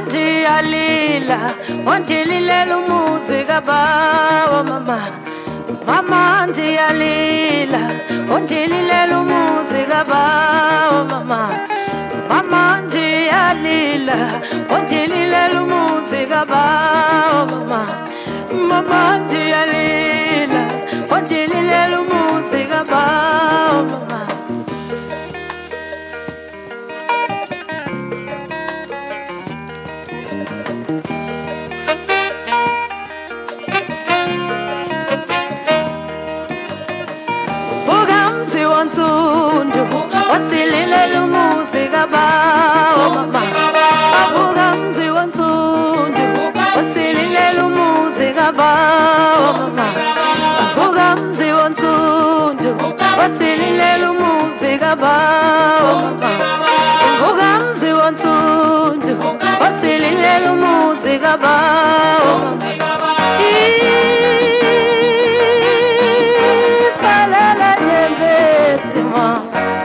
ndiyalila ondililela umuzi kabawo mama. Mama ndiyalila ondililela umuzi kabawo mama. Mama ndiyalila ondililela umuzi kabawo mama. Mama ndiyalila ondililela umuzi kabawo mama. Wasililela umuzi kabawo mama. Avuka mzi wansundu wasililela umuzi kabawo mama. Avuka mzi wansundu wasililela umuzi kabawo mama. Avuka mzi wansundu wasililela umuzi kabawo mama. Palala nyembezi mama.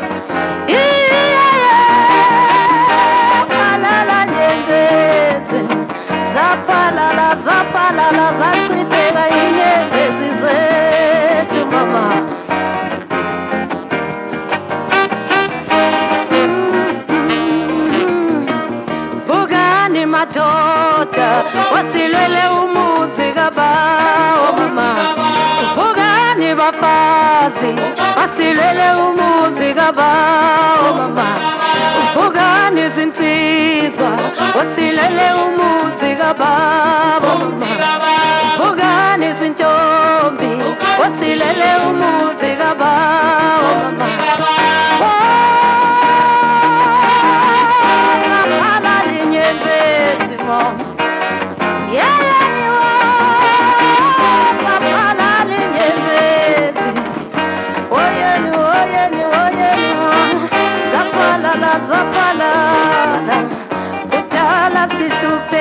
Zapalala zachitheka inyembezi zethu mama. Vukani madoda wasilwele umuzi kabawo mama. Vukani bafazi wasilwele umuzi kabawo mama. Vukani zinsizwa wasilwele umuzi kabawo mama. Vukani zintombi wasilwele umuzi kabawo mama. Zapalala inyembezi mama. Zapalala inyembezi. Oyeni oyeni oyeni. Zapalala zapalala. Udala sihlupe